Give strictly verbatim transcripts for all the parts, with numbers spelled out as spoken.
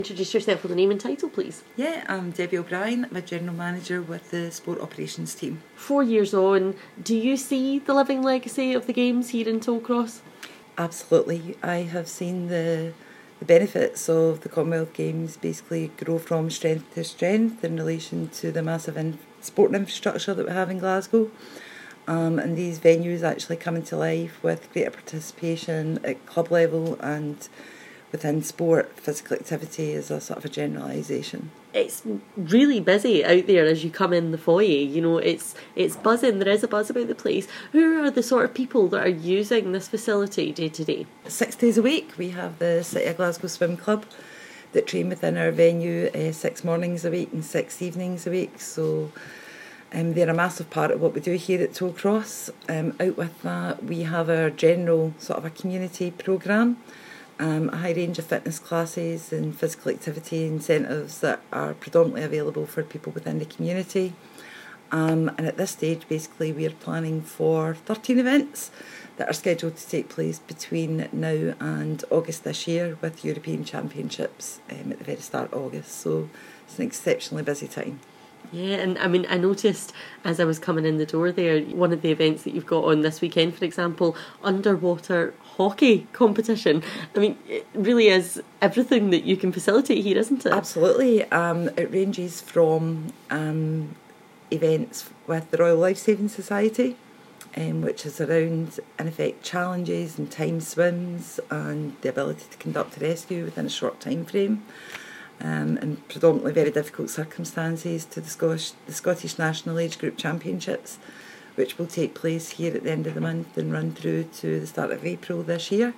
Introduce yourself with a name and title, please. Yeah, I'm Debbie O'Brien. I'm a General Manager with the Sport Operations team. Four years on, do you see the living legacy of the Games here in Tollcross? Absolutely. I have seen the, the benefits of the Commonwealth Games basically grow from strength to strength in relation to the massive in- sporting infrastructure that we have in Glasgow. Um, and these venues actually coming to life with greater participation at club level and within sport, physical activity is a sort of a generalisation. It's really busy out there as you come in the foyer. You know, it's it's buzzing. There is a buzz about the place. Who are the sort of people that are using this facility day to day? Six days a week, we have the City of Glasgow Swim Club that train within our venue uh, six mornings a week and six evenings a week. So um, they're a massive part of what we do here at Tollcross. Um, out with that, we have our general sort of a community programme. Um, a high range of fitness classes and physical activity incentives that are predominantly available for people within the community. Um, and at this stage, basically, we are planning for thirteen events that are scheduled to take place between now and August this year, with European Championships um, at the very start of August. So it's an exceptionally busy time. Yeah, and I mean, I noticed as I was coming in the door there, one of the events that you've got on this weekend, for example, underwater hockey competition. I mean, it really is everything that you can facilitate here, isn't it? Absolutely. Um, it ranges from um, events with the Royal Lifesaving Society, um, which is around, in effect, challenges and time swims and the ability to conduct a rescue within a short time frame. Um, in predominantly very difficult circumstances, to the Scottish, the Scottish National Age Group Championships, which will take place here at the end of the month and run through to the start of April this year.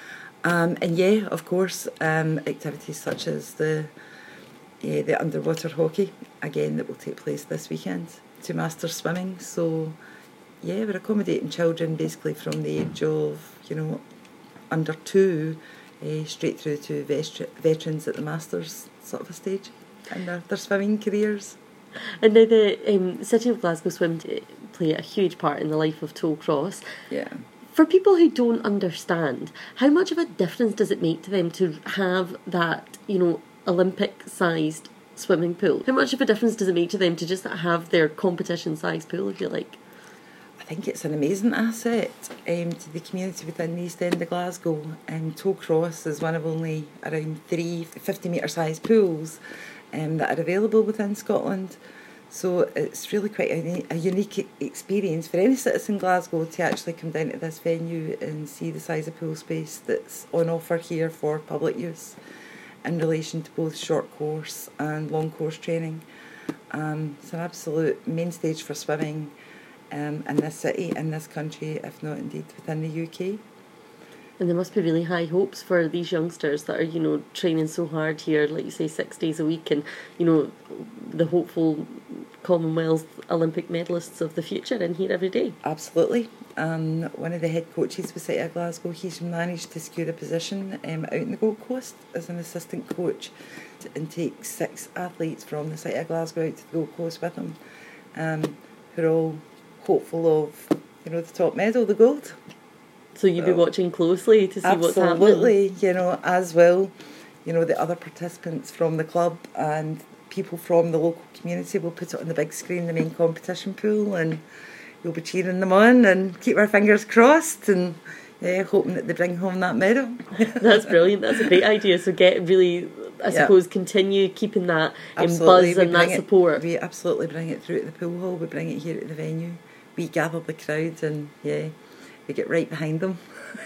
Um, and yeah, of course, um, activities such as the yeah, the underwater hockey, again, that will take place this weekend, to master swimming. So yeah, we're accommodating children basically from the age of, you know, under two, Uh, straight through to vet- veterans at the Masters sort of a stage in their, their swimming careers. And now the um, City of Glasgow Swim play a huge part in the life of Tollcross. Yeah. For people who don't understand, how much of a difference does it make to them to have that, you know, Olympic-sized swimming pool? How much of a difference does it make to them to just have their competition-sized pool, if you like? I think it's an amazing asset um, to the community within the East End of Glasgow. Um, Tollcross is one of only around three fifty metre sized pools um, that are available within Scotland. So it's really quite a, a unique experience for any citizen in Glasgow to actually come down to this venue and see the size of pool space that's on offer here for public use in relation to both short course and long course training. Um, it's an absolute main stage for swimming Um, in this city, in this country, if not indeed within the U K. And there must be really high hopes for these youngsters that are, you know, training so hard here, like you say, six days a week, and, you know, the hopeful Commonwealth Olympic medalists of the future in here every day. Absolutely. Um, one of the head coaches with City of Glasgow, he's managed to secure a position um, out in the Gold Coast as an assistant coach and take six athletes from the City of Glasgow out to the Gold Coast with him, um, who are all hopeful of, you know, the top medal, the gold. So you'll be watching closely to see what's happening? Absolutely, you know, as will, you know, the other participants from the club and people from the local community will put it on the big screen, the main competition pool, and we'll be cheering them on and keep our fingers crossed and yeah, hoping that they bring home that medal. That's brilliant. That's a great idea. So get really, I suppose, yep. continue keeping that in buzz and that it, support. We absolutely bring it through to the pool hall. We bring it here at the venue. We gather the crowd and yeah, we get right behind them.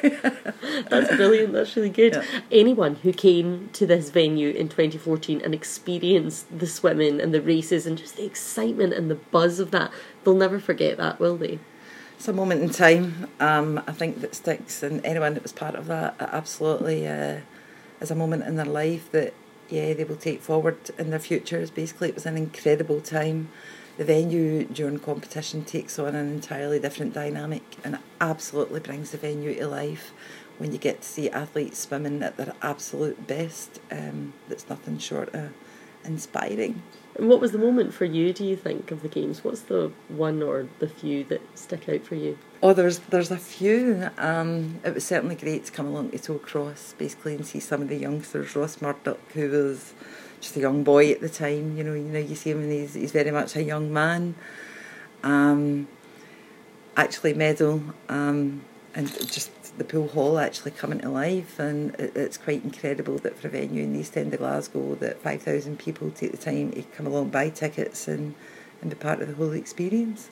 That's brilliant. That's really good. Yeah. Anyone who came to this venue in twenty fourteen and experienced the swimming and the races and just the excitement and the buzz of that, they'll never forget that, will they? It's a moment in time, um, I think, that sticks, and anyone that was part of that absolutely uh, is a moment in their life that yeah, they will take forward in their futures. Basically, it was an incredible time. The venue during competition takes on an entirely different dynamic, and it absolutely brings the venue to life when you get to see athletes swimming at their absolute best. Um, that's nothing short of inspiring. And what was the moment for you, do you think, of the Games? What's the one or the few that stick out for you? Oh, there's there's a few. Um, it was certainly great to come along to Tollcross, basically, and see some of the youngsters. Ross Murdoch, who was just a young boy at the time, you know, you know, you see him and he's, he's very much a young man. Um, actually medal, um, and just the pool hall actually coming to life, and it, it's quite incredible that for a venue in the East End of Glasgow that five thousand people take the time to come along, buy tickets and, and be part of the whole experience.